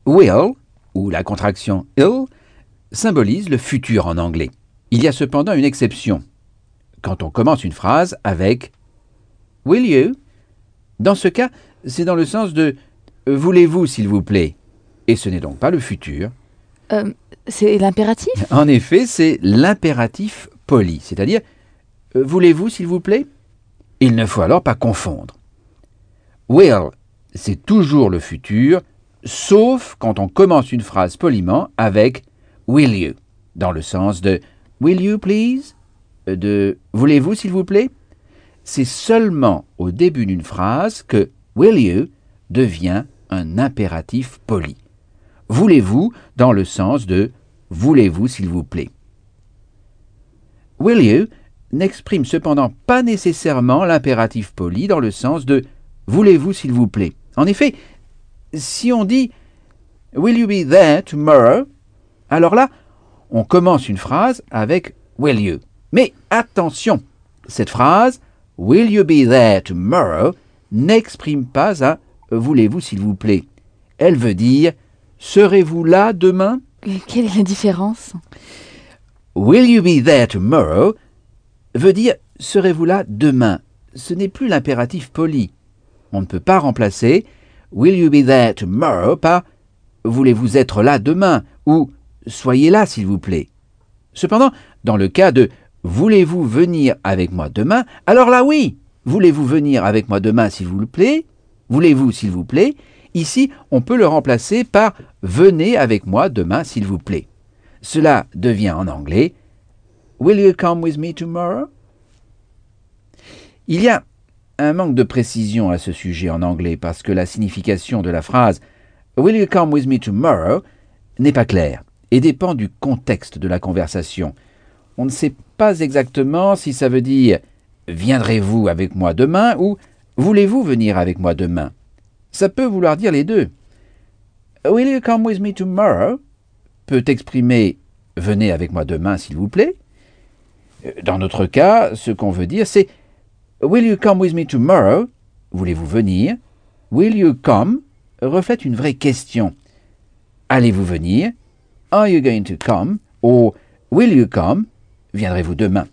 Will, ou la contraction ill, symbolise le futur en anglais. Il y a cependant une exception. Quand on commence une phrase avec « Will you ?» Dans ce cas, c'est dans le sens de « Voulez-vous, s'il vous plaît ?» Et ce n'est donc pas le futur. C'est l'impératif ? En effet, c'est l'impératif poli, c'est-à-dire « Voulez-vous, s'il vous plaît ?» Il ne faut alors pas confondre. Will, c'est toujours le futur, sauf quand on commence une phrase poliment avec « Will you ?» dans le sens de « Will you please ?» de « Voulez-vous, s'il vous plaît ?» C'est seulement au début d'une phrase que « Will you » devient un impératif poli. Voulez-vous dans le sens de « Voulez-vous, s'il vous plaît ?» Will you n'exprime cependant pas nécessairement l'impératif poli dans le sens de « Voulez-vous, s'il vous plaît ?» En effet, si on dit « Will you be there tomorrow ?» alors là, on commence une phrase avec « Will you ?» Mais attention, cette phrase « Will you be there tomorrow ?» n'exprime pas un « Voulez-vous, s'il vous plaît ?» Elle veut dire « Serez-vous là demain ?» Quelle est la différence ? Will you be there tomorrow veut dire « Serez-vous là demain ?» Ce n'est plus l'impératif poli. On ne peut pas remplacer « Will you be there tomorrow » par « Voulez-vous être là demain ?» ou « Soyez là, s'il vous plaît ». Cependant, dans le cas de « Voulez-vous venir avec moi demain ?» alors là oui, « Voulez-vous venir avec moi demain, s'il vous plaît ?» Voulez-vous, s'il vous plaît ? Ici, on peut le remplacer par « Venez avec moi demain, s'il vous plaît ». Cela devient en anglais « Will you come with me tomorrow ?» Il y a un manque de précision à ce sujet en anglais parce que la signification de la phrase « Will you come with me tomorrow » n'est pas claire et dépend du contexte de la conversation. On ne sait pas exactement si ça veut dire « Viendrez-vous avec moi demain » ou « Voulez-vous venir avec moi demain ?» Ça peut vouloir dire les deux. « Will you come with me tomorrow » peut exprimer « Venez avec moi demain, s'il vous plaît ». Dans notre cas, ce qu'on veut dire, c'est « Will you come with me tomorrow » Voulez-vous venir ? « Will you come » reflète une vraie question. Allez-vous venir ? Are you going to come? Ou will you come? Viendrez-vous demain?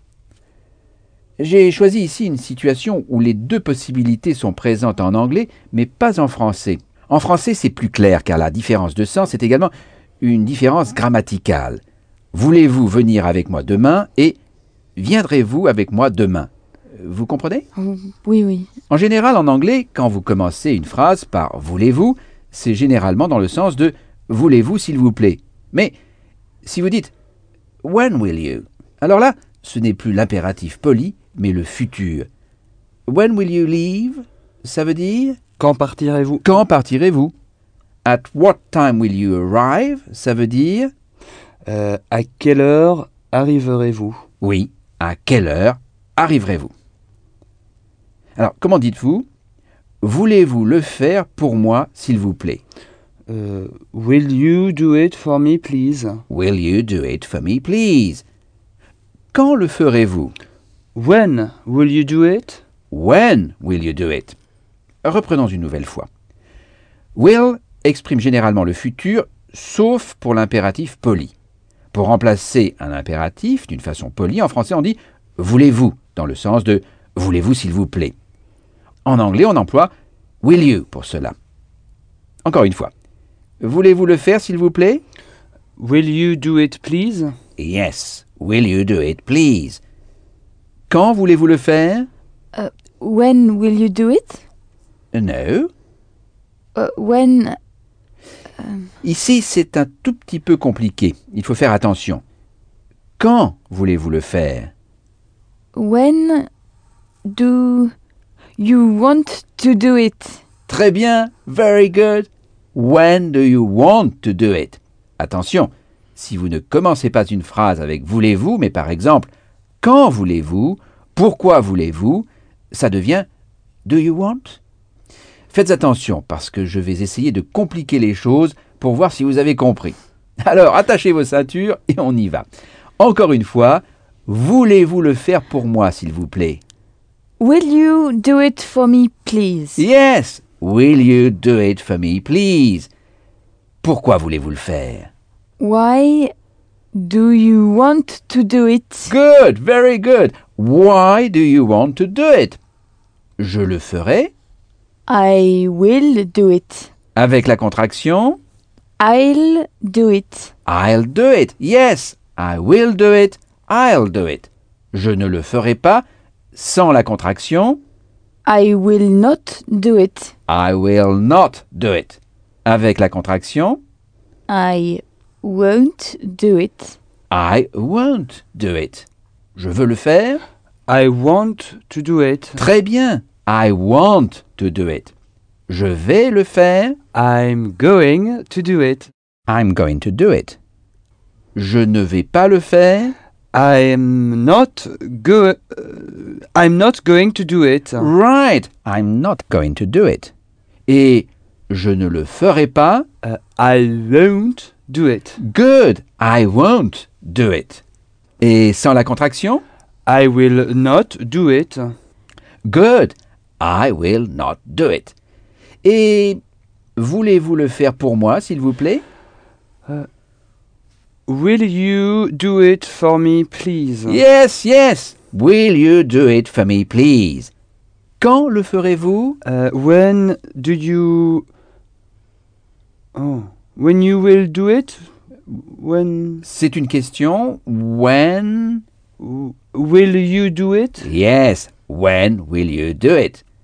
J'ai choisi ici une situation où les deux possibilités sont présentes en anglais, mais pas en français. En français, c'est plus clair car la différence de sens est également une différence grammaticale. Voulez-vous venir avec moi demain et viendrez-vous avec moi demain? Vous comprenez? Oui. En général, en anglais, quand vous commencez une phrase par « voulez-vous », c'est généralement dans le sens de « voulez-vous, s'il vous plaît ». Mais si vous dites « when will you », alors là, ce n'est plus l'impératif poli, mais le futur. « When will you leave » ça veut dire « Quand partirez-vous » Quand partirez-vous ? « At what time will you arrive » ça veut dire À quelle heure arriverez-vous ? Oui, à quelle heure arriverez-vous ? Alors, comment dites-vous ? Voulez-vous le faire pour moi, s'il vous plaît ? Will you do it for me, please? Will you do it for me, please? Quand le ferez-vous? When will you do it? When will you do it? Reprenons une nouvelle fois. Will exprime généralement le futur, sauf pour l'impératif poli. Pour remplacer un impératif d'une façon polie, en français on dit « voulez-vous » dans le sens de « voulez-vous s'il vous plaît ». En anglais, on emploie « will you » pour cela. Encore une fois. Voulez-vous le faire, s'il vous plaît? Will you do it, please? Yes. Will you do it, please? Quand voulez-vous le faire? When will you do it? No. When... Ici, c'est un tout petit peu compliqué. Il faut faire attention. Quand voulez-vous le faire? When do you want to do it? Très bien. Very good. When do you want to do it? Attention, si vous ne commencez pas une phrase avec voulez-vous, mais par exemple, quand voulez-vous, pourquoi voulez-vous, ça devient do you want? Faites attention parce que je vais essayer de compliquer les choses pour voir si vous avez compris. Alors, attachez vos ceintures et on y va. Encore une fois, voulez-vous le faire pour moi, s'il vous plaît? Will you do it for me, please? Yes! Will you do it for me, please? Pourquoi voulez-vous le faire? Why do you want to do it? Good, very good. Why do you want to do it? Je le ferai I will do it. avec la contraction I'll do it. I'll do it. Yes, I will do it. I'll do it. Je ne le ferai pas sans la contraction I will not do it. I will not do it. Avec la contraction I won't do it. I won't do it. Je veux le faire? I want to do it. Très bien. I want to do it. Je vais le faire? I'm going to do it. I'm going to do it. Je ne vais pas le faire? I'm not going to do it. Right. I'm not going to do it. Et je ne le ferai pas? I won't do it. Good. I won't do it. Et sans la contraction? I will not do it. Good. I will not do it. Et voulez-vous le faire pour moi, s'il vous plaît? Will you do it for me, please? Yes, yes. Will you do it for me, please? Quand le ferez-vous? When do you... Oh. When you will do it? When... C'est une question. When? Will you do it? Yes. When will you do it?